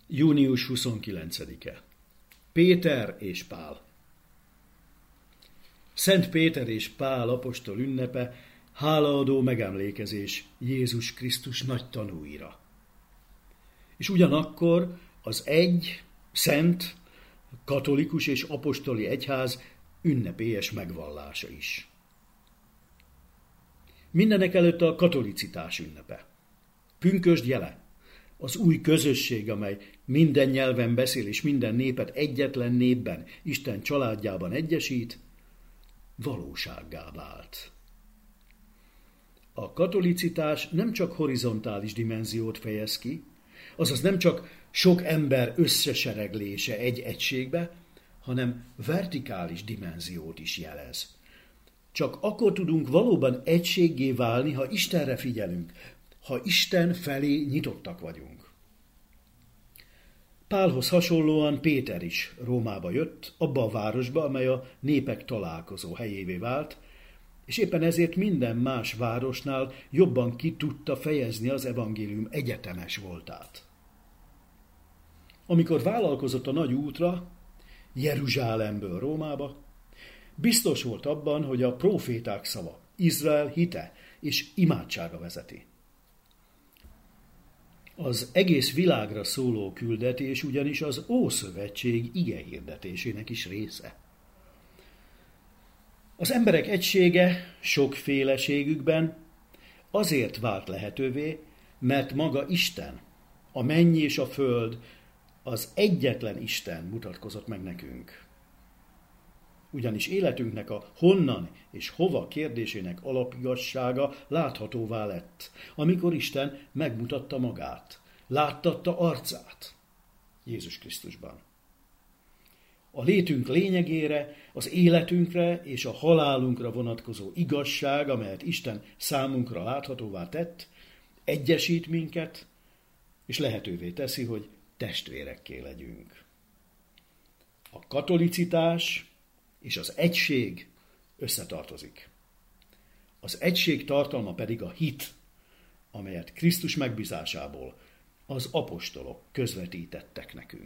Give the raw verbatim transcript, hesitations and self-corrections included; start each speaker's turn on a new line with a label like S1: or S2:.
S1: június huszonkilencedike. Péter és Pál. Szent Péter és Pál apostol ünnepe, hálaadó megemlékezés Jézus Krisztus nagy tanúira. És ugyanakkor az egy, szent, katolikus és apostoli egyház ünnepélyes megvallása is. Mindenek előtt a katolicitás ünnepe. Pünkösd jele, az új közösség, amely minden nyelven beszél és minden népet egyetlen népben, Isten családjában egyesít, valósággá vált. A katolicitás nem csak horizontális dimenziót fejez ki, azaz nem csak sok ember összesereglése egy egységbe, hanem vertikális dimenziót is jelez. Csak akkor tudunk valóban egységgé válni, ha Istenre figyelünk, ha Isten felé nyitottak vagyunk. Pálhoz hasonlóan Péter is Rómába jött, abba a városba, amely a népek találkozó helyévé vált, és éppen ezért minden más városnál jobban ki tudta fejezni az evangélium egyetemes voltát. Amikor vállalkozott a nagy útra, Jeruzsálemből Rómába, biztos volt abban, hogy a próféták szava, Izrael hite és imádsága vezeti. Az egész világra szóló küldetés ugyanis az Ószövetség ige hirdetésének is része. Az emberek egysége sokféleségükben azért vált lehetővé, mert maga Isten, a menny és a föld, az egyetlen Isten mutatkozott meg nekünk. Ugyanis életünknek a honnan és hova kérdésének alapigassága láthatóvá lett, amikor Isten megmutatta magát, láttatta arcát Jézus Krisztusban. A létünk lényegére, az életünkre és a halálunkra vonatkozó igazság, amelyet Isten számunkra láthatóvá tett, egyesít minket, és lehetővé teszi, hogy testvérekké legyünk. A katolicitás és az egység összetartozik. Az egység tartalma pedig a hit, amelyet Krisztus megbízásából az apostolok közvetítettek nekünk.